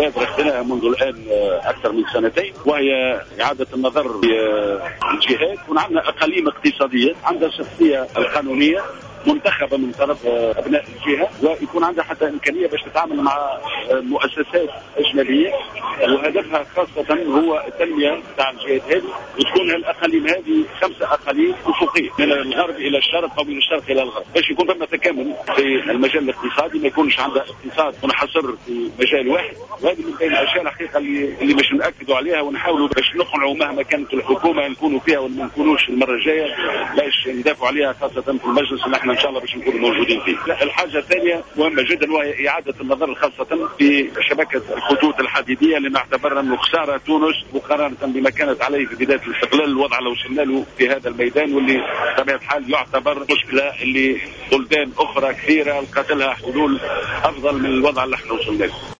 مبادرة خذناها منذ الآن أكثر من سنتين، وهي إعادة النظر في الجهات. يكون عندنا أقاليم اقتصادية عندها شخصية القانونية منتخبة من طرف أبناء الجهة، ويكون عندها حتى إمكانية باش تتعامل مع مؤسسات أجنبية، وهدفها خاصة هو التنمية تاع الجهات هذه. وتكون الأقاليم هذه 5 أقاليم أفقية من الغرب إلى الشرق أو من الشرق إلى الغرب، باش يكون ثم تكامل في المجال الاقتصادي، ما يكونش عندها اقتصاد منحصر في مجال واحد. وهذه من بين الأشياء الحقيقة اللي باش نأكدوا عليها ونحاولوا باش نقنعوا مهما كانت الحكومة نكونوا فيها ولا ما نكونوش المرة الجاية، باش ندافعوا عليها خاصة في المجلس اللي احنا إن شاء الله باش نكونوا موجودين فيه. الحاجة الثانية مهمة جدا وهي إعادة النظر خاصة في شبكة الخطوط الحديدية، اللي نعتبرها أنه خسارة تونس مقارنة بما كانت عليه في بداية الاستقلال. الوضع لو وصلنا له في هذا الميدان واللي بطبيعة الحال يعتبر مشكلة اللي بلدان أخرى كثيرة لقت لها حلول أفضل من الوضع اللي احنا وصلنا له.